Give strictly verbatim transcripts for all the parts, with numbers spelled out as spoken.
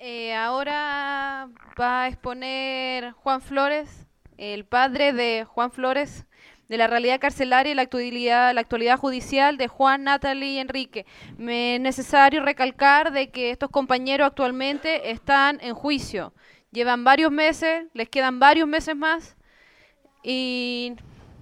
Eh, ahora va a exponer Juan Flores, el padre de Juan Flores, de la realidad carcelaria y la actualidad, la actualidad judicial de Juan, Natalie y Enrique. Me es necesario recalcar de que estos compañeros actualmente están en juicio. Llevan varios meses, les quedan varios meses más y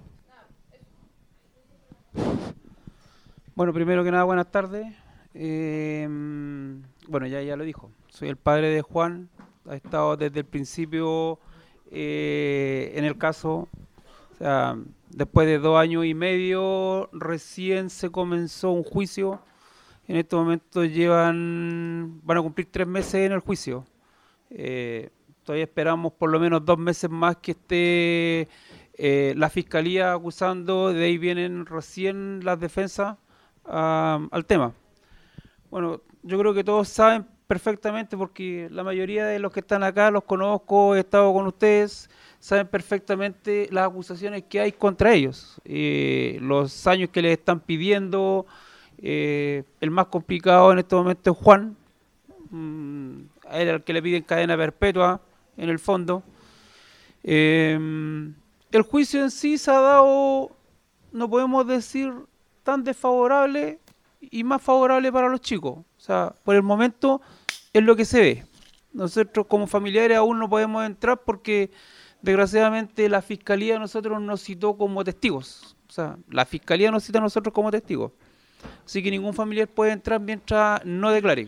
Bueno, primero que nada, buenas tardes. Eh, bueno, ya, ya lo dijo. Soy el padre de Juan. Ha estado desde el principio eh, en el caso. O sea, después de dos años y medio, recién se comenzó un juicio. En este momento llevan, van a cumplir tres meses en el juicio. Eh, Todavía esperamos por lo menos dos meses más que esté eh, la fiscalía acusando. De ahí vienen recién las defensas uh, al tema. Bueno, yo creo que todos saben perfectamente, porque la mayoría de los que están acá los conozco, he estado con ustedes, saben perfectamente las acusaciones que hay contra ellos, eh, los años que les están pidiendo. Eh, el más complicado en este momento es Juan, mm, a él al que le piden cadena perpetua en el fondo. Eh, el juicio en sí se ha dado, no podemos decir tan desfavorable y más favorable para los chicos. O sea, por el momento es lo que se ve. Nosotros como familiares aún no podemos entrar porque desgraciadamente la fiscalía a nosotros nos citó como testigos. O sea, la fiscalía nos cita a nosotros como testigos. Así que ningún familiar puede entrar mientras no declare.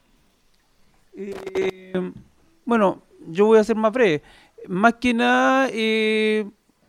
Eh, bueno, yo voy a ser más breve. Más que nada, eh,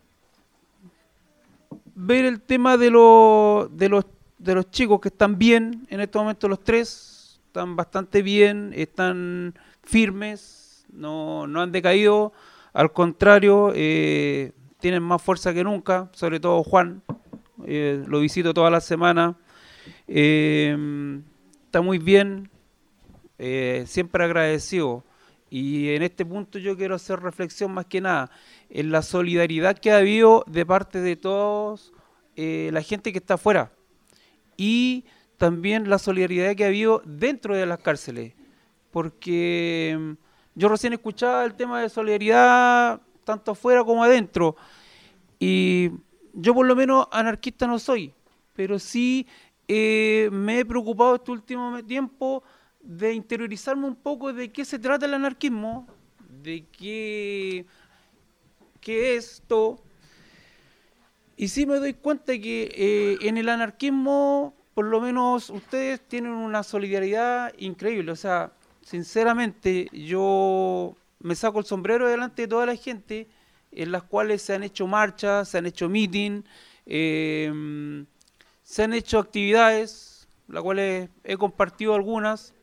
ver el tema de, lo, de, los, de los chicos que están bien en este momento, los tres están bastante bien, están firmes, no, no han decaído, al contrario, eh, tienen más fuerza que nunca, sobre todo Juan, eh, lo visito toda la semana, eh, está muy bien, eh, siempre agradecido. Y en este punto yo quiero hacer reflexión más que nada en la solidaridad que ha habido de parte de todos, eh, la gente que está afuera, y también la solidaridad que ha habido dentro de las cárceles, porque mm, yo recién escuchaba el tema de solidaridad tanto afuera como adentro, y yo por lo menos anarquista no soy, pero sí eh, me he preocupado este último tiempo de interiorizarme un poco de qué se trata el anarquismo, de qué, qué es esto. Y sí me doy cuenta que eh, en el anarquismo, por lo menos ustedes tienen una solidaridad increíble. O sea, sinceramente, yo me saco el sombrero delante de toda la gente en las cuales se han hecho marchas, se han hecho meeting, eh, se han hecho actividades, las cuales he compartido algunas.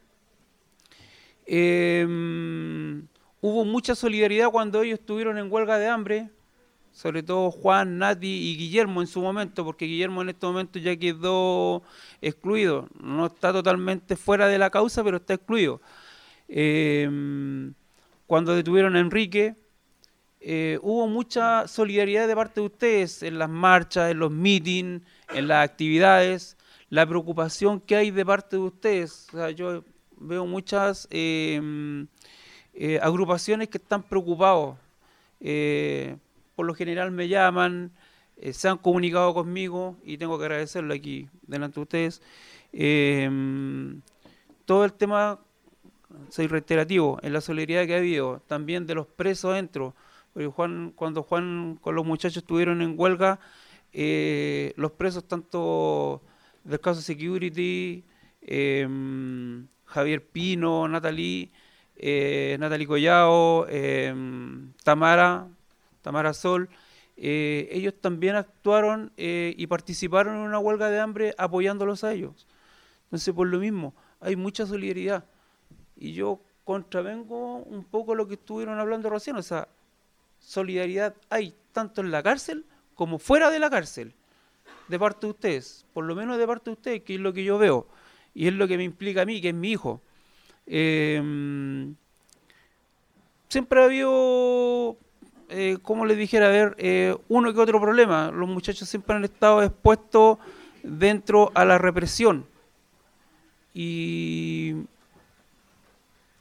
Eh, Hubo mucha solidaridad cuando ellos estuvieron en huelga de hambre, sobre todo Juan, Nati y Guillermo en su momento, porque Guillermo en este momento ya quedó excluido. No está totalmente fuera de la causa, pero está excluido. Eh, Cuando detuvieron a Enrique, eh, hubo mucha solidaridad de parte de ustedes en las marchas, en los meetings, en las actividades, la preocupación que hay de parte de ustedes. O sea, yo veo muchas eh, eh, agrupaciones que están preocupados. Eh, por lo general me llaman, eh, se han comunicado conmigo y tengo que agradecerlo aquí delante de ustedes. Eh, Todo el tema, soy reiterativo, en la solidaridad que ha habido, también de los presos adentro. Porque Juan, cuando Juan con los muchachos estuvieron en huelga, eh, los presos tanto del caso Security, eh, Javier Pino, Natalie, eh, Natalie Collao, eh, Tamara, Tamara Sol, eh, ellos también actuaron eh, y participaron en una huelga de hambre apoyándolos a ellos. Entonces, por lo mismo, hay mucha solidaridad. Y yo contravengo un poco lo que estuvieron hablando recién, o sea, solidaridad hay tanto en la cárcel como fuera de la cárcel, de parte de ustedes, por lo menos de parte de ustedes, que es lo que yo veo, y es lo que me implica a mí, que es mi hijo. Eh, Siempre ha habido, eh, como les dijera, a ver, eh, uno que otro problema. Los muchachos siempre han estado expuestos dentro a la represión. Y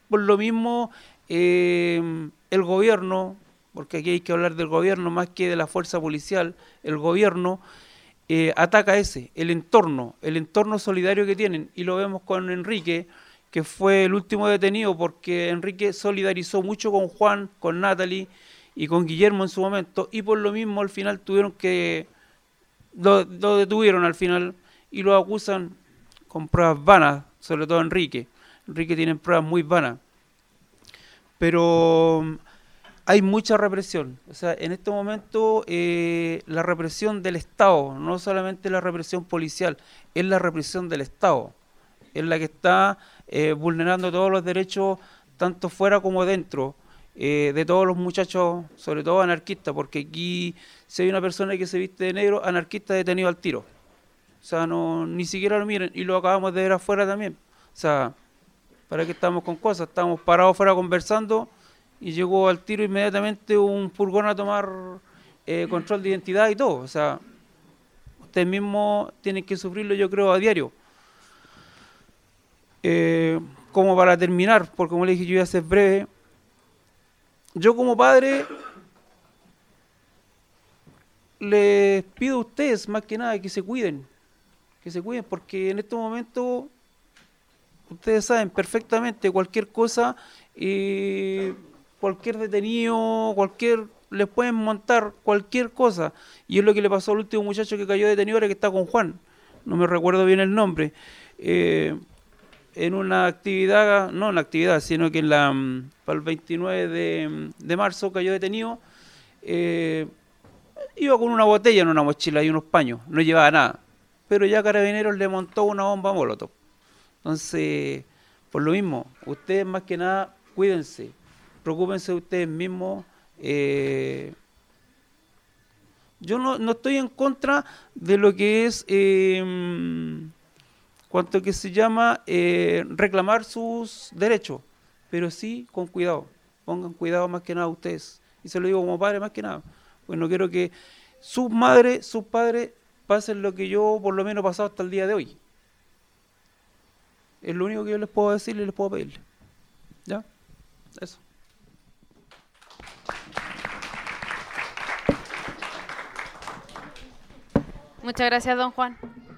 por lo mismo eh, el gobierno, porque aquí hay que hablar del gobierno más que de la fuerza policial, el gobierno eh, ataca ese, el entorno, el entorno solidario que tienen, y lo vemos con Enrique, que fue el último detenido, porque Enrique solidarizó mucho con Juan, con Natalie y con Guillermo en su momento, y por lo mismo al final tuvieron que, lo, lo detuvieron al final, y lo acusan con pruebas vanas, sobre todo Enrique. Enrique tiene pruebas muy vanas. Pero hay mucha represión. O sea, en este momento eh, la represión del Estado, no solamente la represión policial, es la represión del Estado. Es la que está eh, vulnerando todos los derechos, tanto fuera como dentro, eh, de todos los muchachos, sobre todo anarquistas, porque aquí si hay una persona que se viste de negro, anarquista detenido al tiro. O sea, no, ni siquiera lo miren, y lo acabamos de ver afuera también. O sea, ¿para qué estamos con cosas? Estábamos parados afuera conversando y llegó al tiro inmediatamente un furgón a tomar eh, control de identidad y todo. O sea, ustedes mismos tienen que sufrirlo, yo creo, a diario. Eh, como para terminar, porque como le dije, yo voy a ser breve. Yo como padre les pido a ustedes, más que nada, que se cuiden. Que se cuiden, porque en estos momentos ustedes saben perfectamente cualquier cosa, eh, cualquier detenido, cualquier, les pueden montar cualquier cosa. Y es lo que le pasó al último muchacho que cayó detenido, ahora que está con Juan. No me recuerdo bien el nombre. Eh, en una actividad, no una actividad, sino que en la, para el veintinueve de, de marzo cayó detenido. Eh, iba con una botella en una mochila y unos paños, no llevaba nada. Pero ya Carabineros le montó una bomba molotov. Entonces, por lo mismo, ustedes más que nada, cuídense, preocúpense de ustedes mismos. Eh, yo no, no estoy en contra de lo que es, eh, cuanto que se llama, eh, reclamar sus derechos, pero sí con cuidado, pongan cuidado más que nada ustedes. Y se lo digo como padre más que nada, pues no quiero que sus madres, sus padres pasen lo que yo por lo menos he pasado hasta el día de hoy. Es lo único que yo les puedo decir y les puedo pedir. ¿Ya? Eso. Muchas gracias, don Juan.